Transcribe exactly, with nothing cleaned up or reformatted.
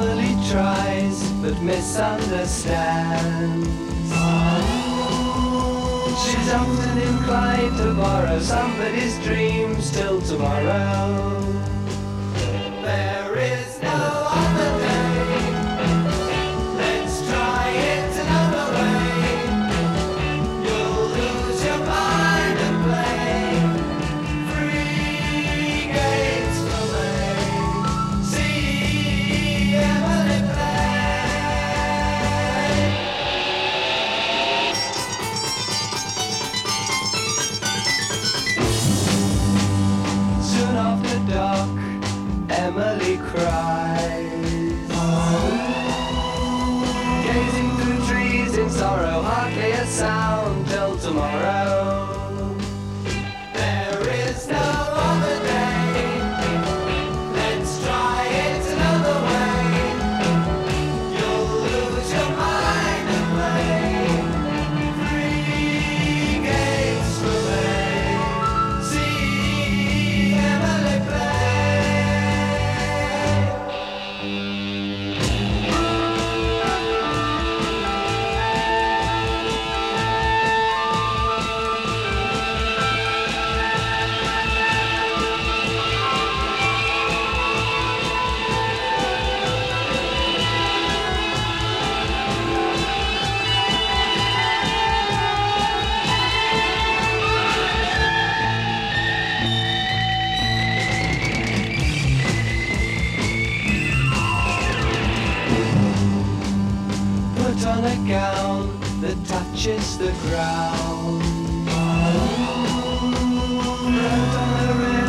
Emily tries but misunderstands. She's often inclined to borrow somebody's dreams till tomorrow. There is no other day. Let's try it another way. You'll lose your mind and play free games for me. See Emily soon after dark, Emily cries, gazing through trees in sorrow, hardly a sound till tomorrow. There is no other day. Let's try it another way. You'll lose your mind and play free games for me. See Emily put on a gown that touches the ground. Wrote on the